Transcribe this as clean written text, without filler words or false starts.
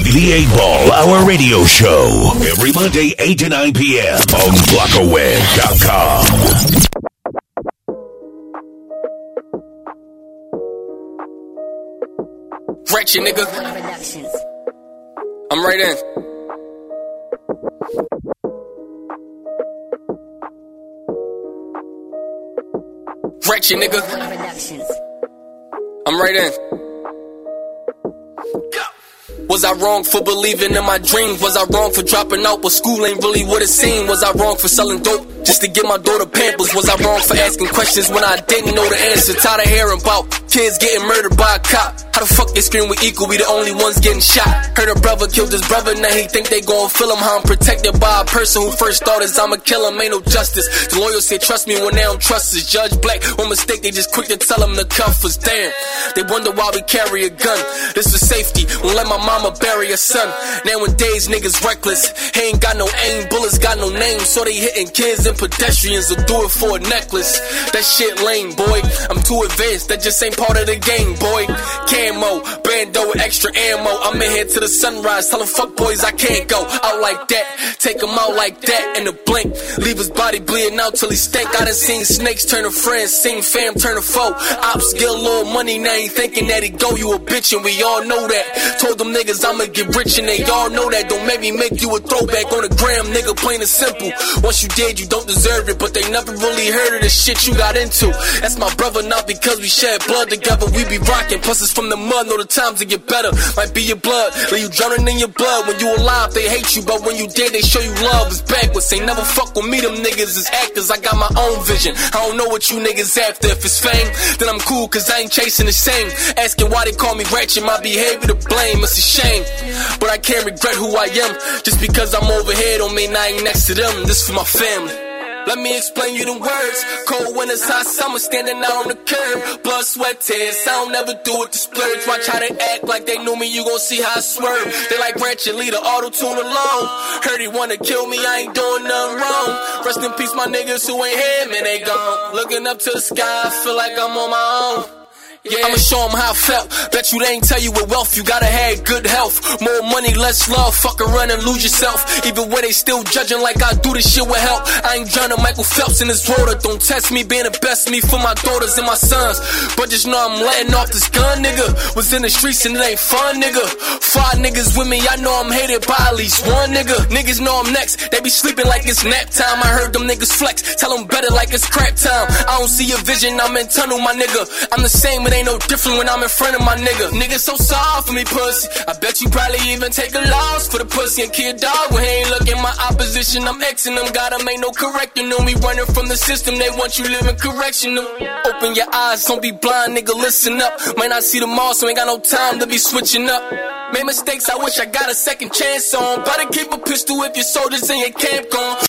The 8-Ball Hour Radio Show. Every Monday, 8 to 9 p.m. on BlockaWeb.com. Ratchet, nigga. I'm right in. Ratchet, nigga. I'm right in. Was I wrong for believing in my dreams? Was I wrong for dropping out but school ain't really what it seemed? Was I wrong for selling dope just to get my daughter Pampers? Was I wrong for asking questions when I didn't know the answer? Tired of hearing about kids getting murdered by a cop. How the fuck they scream we equal, we the only ones getting shot? Heard a brother killed his brother, now he think they gon' fill him. How I'm protected by a person who first thought is I'ma kill him, ain't no justice. The lawyers say trust me when they don't trust us. Judge Black, one mistake they just quick to tell him to cuff us. Damn, they wonder why we carry a gun. This for safety, won't let my mama bury her son. Nowadays niggas reckless, he ain't got no aim, bullets got no name, so they hitting kids and pedestrians will do it for a necklace. That shit lame, boy, I'm too advanced, that just ain't part of the game, boy. Camo, bando with extra ammo, I'm in here to the sunrise, tellin' fuck boys I can't go out like that, take him out like that in a blink, leave his body bleeding out till he stink. I done seen snakes turn to friends, seen fam turn to foe, ops get a little money, now he thinking that he go, you a bitch and we all know that. Told them niggas I'ma get rich and they all know that. Don't make me make you a throwback on the gram, nigga, plain and simple. Once you did, you don't deserve it, but they never really heard of the shit you got into. That's my brother, not because we shed blood together, we be rocking. Plus it's from the mud, know the times to get better. Might be your blood, leave you drowning in your blood. When you alive, they hate you, but when you dead, they show you love. It's backwards, ain't never fuck with me, them niggas is actors. I got my own vision, I don't know what you niggas after. If it's fame, then I'm cool, cause I ain't chasing the same. Asking why they call me ratchet, my behavior to blame, it's a shame. But I can't regret who I am. Just because I'm over here don't mean I ain't next to them. This for my family. Let me explain you the words. Cold winters, hot summer, standing out on the curb. Blood, sweat, tears, I don't never do it to splurge. Watch how they act like they knew me, you gon' see how I swerve. They like Ratchet, leave the auto-tune alone. Heard he wanna kill me, I ain't doing nothing wrong. Rest in peace, my niggas who ain't here, man, they gone. Looking up to the sky, I feel like I'm on my own. Yeah. I'ma show them how I felt. Bet you they ain't tell you with wealth, you gotta have good health. More money, less love, fuck around and lose yourself. Even when they still judging like I do this shit with help. I ain't drowning Michael Phelps in this water. Don't test me being the best me for my daughters and my sons. But just know I'm letting off this gun, nigga. Was in the streets and it ain't fun, nigga. 5 niggas with me, I know I'm hated by at least one nigga. Niggas know I'm next, they be sleeping like it's nap time. I heard them niggas flex, tell them better like it's crap time. I don't see a vision, I'm in tunnel, my nigga. I'm the same, it ain't no different when I'm in front of my nigga. Niggas so soft for me, pussy. I bet you probably even take a loss for the pussy and kill dog when he ain't looking my opposition. I'm Xing them, got them, ain't no correcting them. We running from the system, they want you living correctional. Open your eyes, don't be blind, nigga, listen up. Might not see them all, so ain't got no time to be switching up. Made mistakes, I wish I got a second chance on. Better keep a pistol if your soldiers in your camp gone.